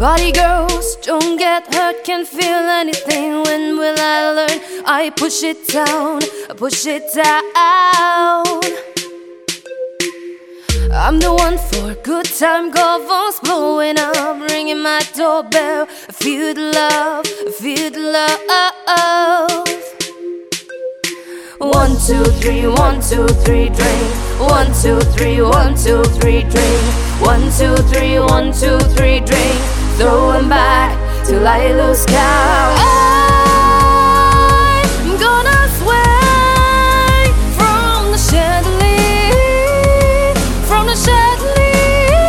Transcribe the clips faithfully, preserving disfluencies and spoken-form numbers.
Body girls, don't get hurt, can't feel anything. When will I learn? I push it down, I push it down. I'm the one for a good time, call phones blowing up, ringing my doorbell. I feel the love, I feel the love. One, two, three, one, two, three, drink. One, two, three, one, two, three, drink. One, two, three, one, two, three, drink. Throwing back till I lose count. I'm gonna sway from the chandelier, from the chandelier.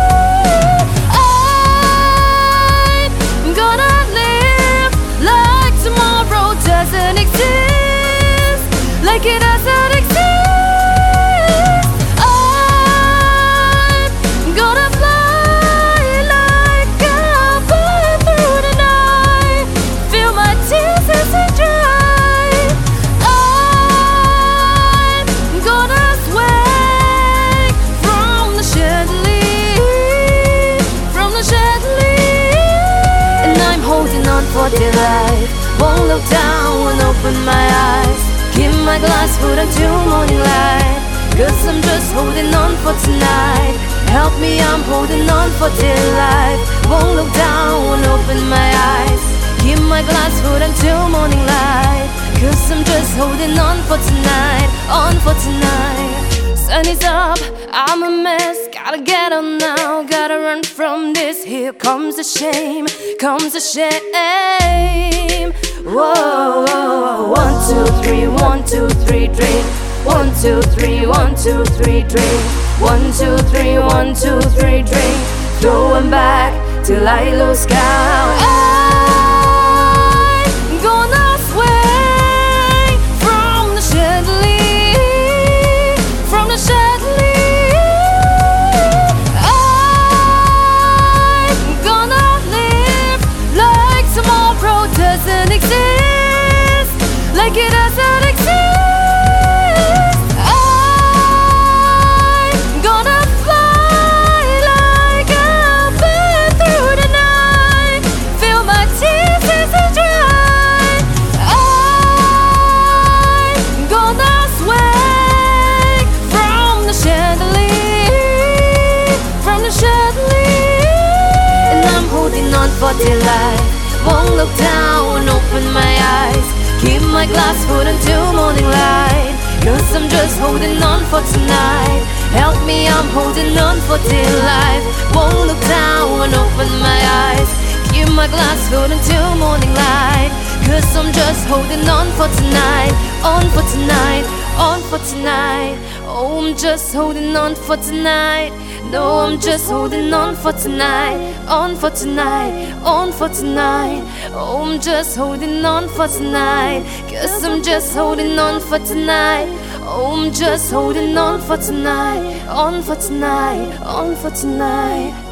I'm gonna live like tomorrow doesn't exist, like it doesn't exist. I'm gonna fly like a bird through the night, feel my tears as they dry. I'm gonna sway from the chandelier, from the chandelier. And I'm holding on for dear life, won't look down, won't open my eyes. Keep my glass food until morning light, 'cause I'm just holding on for tonight. Help me, I'm holding on for dear life. Won't look down, won't open my eyes. Keep my glass food until morning light, 'cause I'm just holding on for tonight, on for tonight. Sun is up, I'm a mess, gotta get on now, gotta run from this. Here comes the shame, comes the shame. Whoa, one, two, three, one, two, three, drink. One, two, three, one, two, three, drink. One, two, three, one, two, three, drink. Throwing back till I lose count. I'm gonna sway from the chandelier, from the chandelier. I'm gonna live like tomorrow doesn't exist, like it doesn't exist. I'm gonna fly like a bird through the night, feel my tears as they dry. I'm gonna sway from the chandelier, from the chandelier. And I'm holding on for dear life, won't look down, won't open my eyes. Keep my glass full until morning light, 'cause I'm just holding on for tonight. Help me, I'm holding on for dear life. Won't look down, won't open my eyes. Keep my glass full until morning light, 'cause I'm just holding on for tonight, on for tonight, on for tonight. Oh, I'm just holding on for tonight. No, I'm just holding on for tonight, on for tonight, on for tonight. Oh, I'm just holding on for tonight, 'cause I'm just holding on for tonight. Oh, I'm just holding on for tonight, on for tonight, on for tonight.